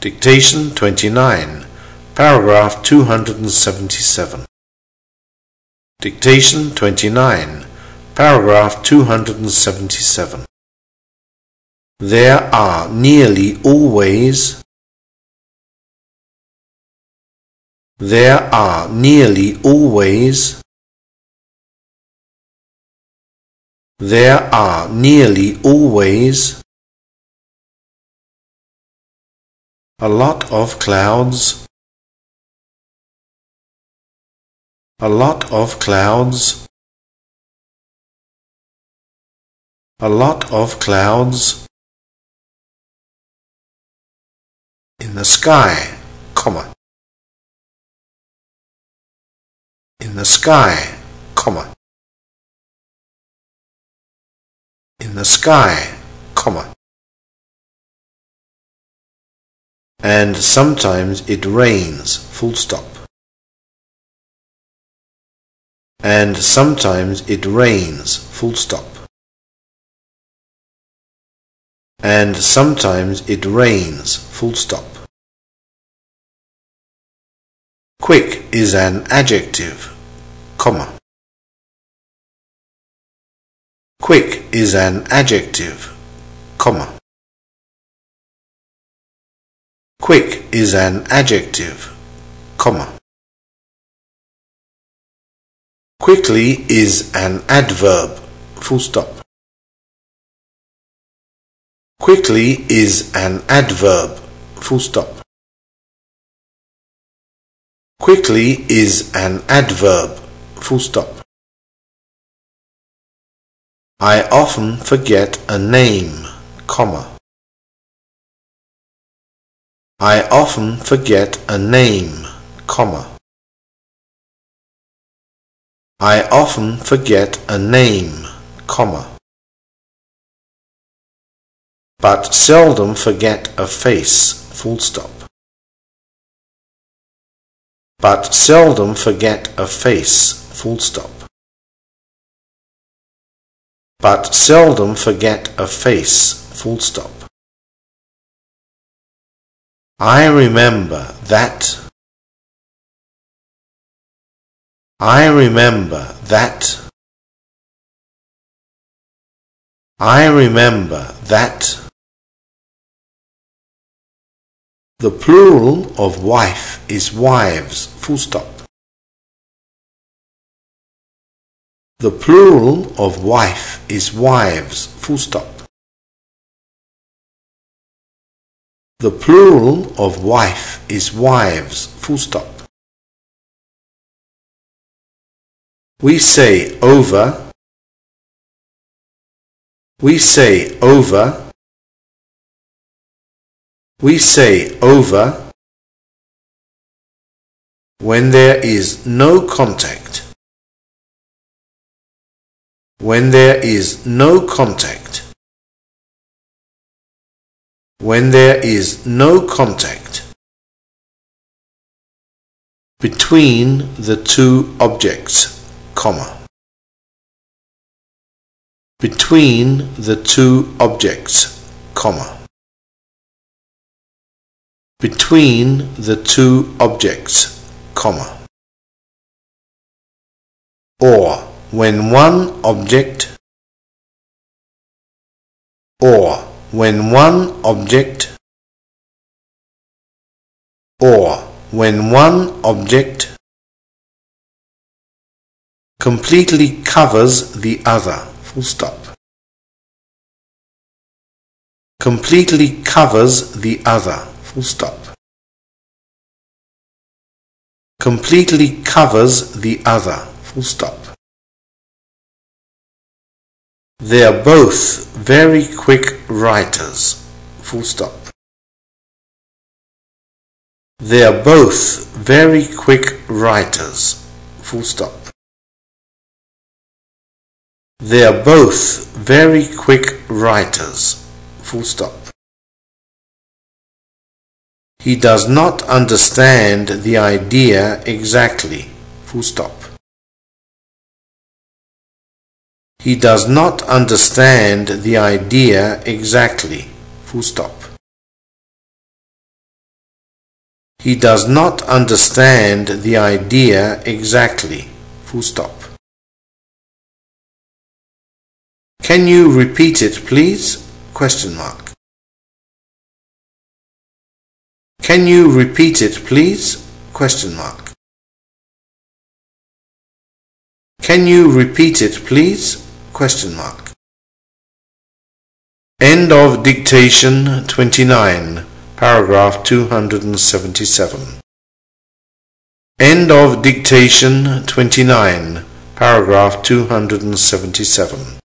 Dictation 29, paragraph 277. Dictation 29, paragraph 277. There are nearly always. There are nearly always. There are nearly always a lot of clouds. A lot of clouds. A lot of clouds in the sky, comma. In the sky, comma. In the sky, comma. And sometimes it rains, full stop. And sometimes it rains, full stop. And sometimes it rains, full stop. Quick is an adjective, comma. Quick is an adjective, comma. Quick is an adjective, comma. Quickly is an adverb, full stop. Quickly is an adverb, full stop. Quickly is an adverb, full stop. I often forget a name, comma. I often forget a name, comma. I often forget a name, comma. But seldom forget a face, full stop. But seldom forget a face, full stop. But seldom forget a face, full stop. I remember that. I remember that. I remember that. The plural of wife is wives, full stop. The plural of wife is wives, full stop. The plural of wife is wives, full stop. We say over. We say over. We say over when there is no contact. When there is no contact. When there is no contact between the two objects, comma. Between the two objects, comma. Between the two objects, comma. Or when one object. Or when one object. Or when one object completely covers the other, full stop. Completely covers the other, full stop. Completely covers the other, full stop. They are both very quick writers, full stop. They are both very quick writers, full stop. They are both very quick writers, full stop. He does not understand the idea exactly, full stop. He does not understand the idea exactly, full stop. He does not understand the idea exactly. Full stop. Can you repeat it, please? Question mark. Can you repeat it, please? Question mark. Can you repeat it, please? Question mark. End of dictation 29, paragraph 277. End of dictation 29, paragraph 277.